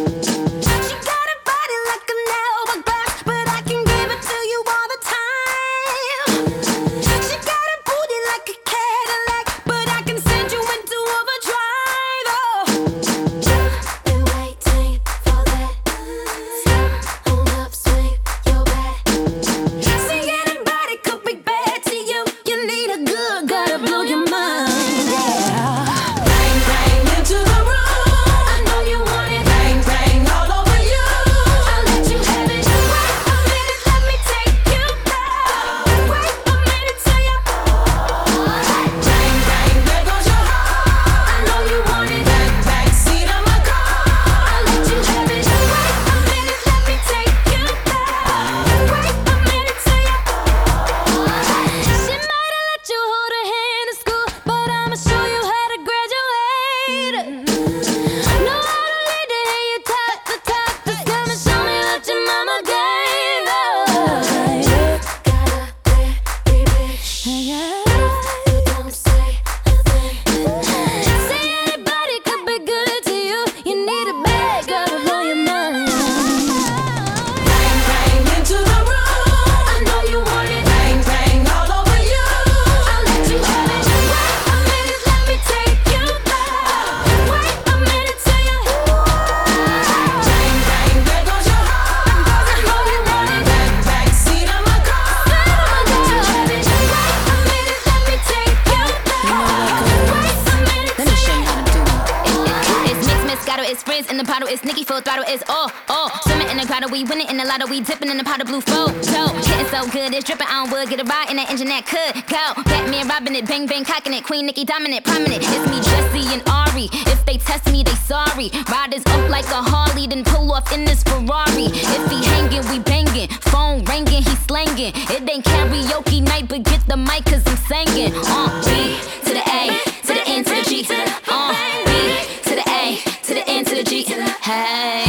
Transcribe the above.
She got a body like an hourglass, but I can give it to you all the time. She got a booty like a Cadillac, but I can send you into overdrive. Oh, been waiting for that. Hold up, swing your back. See, anybody could be bad to you. You need a good, gotta blow your mind. Yeah. Bang, bang into the room. I know you want it. Bang, bang all over you. I'll let you have it. Wait a minute, let me take you back. Wait a minute till you. Bang, bang, there goes your heart. I know you want it. Back seat of my car. I'll let you have it. Wait a minute, let me take you back. Wait a minute till you. She might have let you hold her hand in school, but I'ma show you how to graduate. Know how to lead to hear you top the top. Just come and show me what your mama gave us. Got a pretty bitch. You don't say a thing. Say anybody could be good to you. You need a bag, gotta blow your mind. Bang, bang into the room. I know you want it. Bang, bang all over you. I'll let you have it. Wait a minute, let me take you back. Wait a minute till you. Bang, bang, there goes your heart. I know you want it. Back seat of my car. I'll let you have it. Wait a minute, let me take you back. Wait a minute Let me show you how to do it. It's mix, Moscato, it's frizz in the bottle, it's Nicki full throttle, it's all. Swimming in the grotto, we winning in the lotto, we dipping in the pot of blue photo. Getting so good, it's dripping on wood, get a ride in that engine that could go. Batman robbing it, bang bang cocking it, Queen Nicki dominant, prominent. It's me, Jesse and Ari. If they test me, they sorry. Riders up like a Harley, then pull off in this Ferrari. If he hanging, we banging. Phone ringing, he slanging. It ain't karaoke night, but get the mic 'cause I'm singing. B to the A, to the N to the G. B to the A, to the N to the G. Hey.